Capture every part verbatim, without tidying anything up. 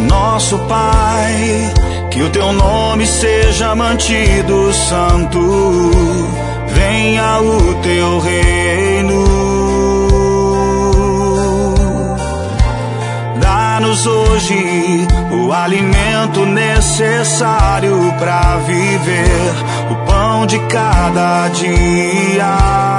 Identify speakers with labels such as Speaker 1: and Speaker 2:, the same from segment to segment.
Speaker 1: Nosso Pai, que o teu nome seja mantido santo, venha o teu reino. Dá-nos hoje o alimento necessário para viver, o pão de cada dia.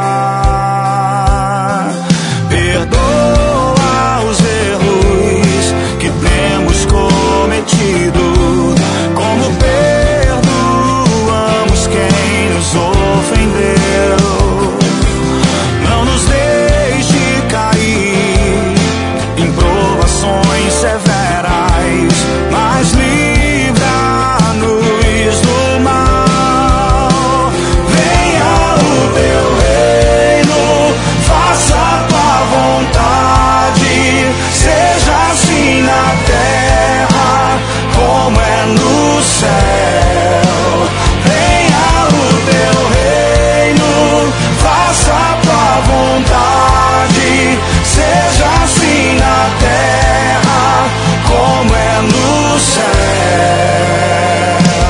Speaker 1: Perdoa os erros que temos cometido, como perdoamos quem nos ofendeu. Não nos deixe cair em provações severas, mas livra-nos do mal. Venha o teu reino, faça a tua vontade, seja assim na terra como é no céu. Venha o teu reino, faça a tua vontade, seja assim na terra como é no céu.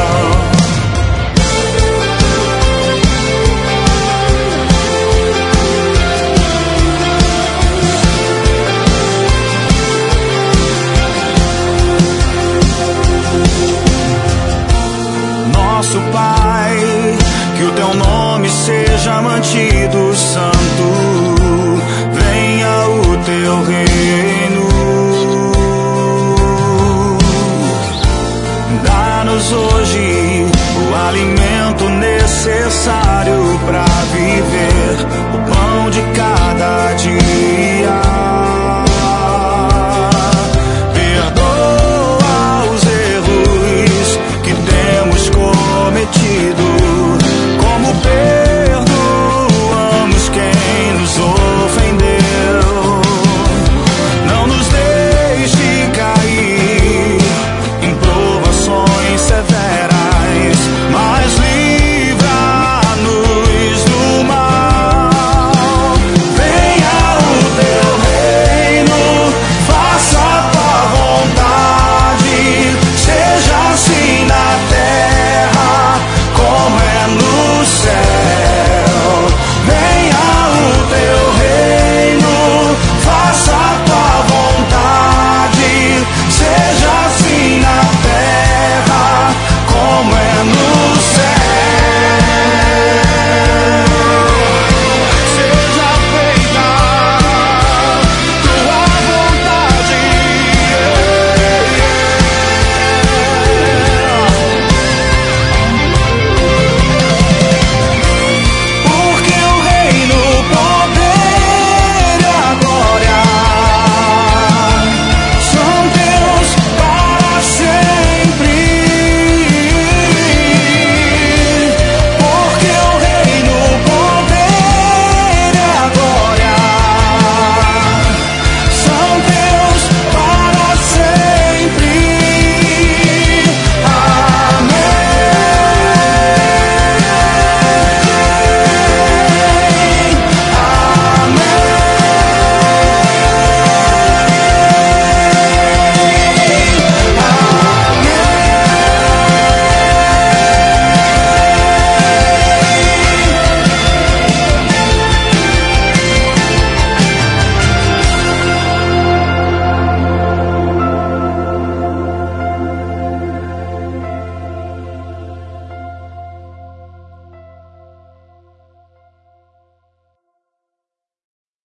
Speaker 1: Nosso Pai, que o teu nome seja mantido santo, venha o teu reino. Dá-nos hoje o alimento necessário para viver, o pão de cada dia.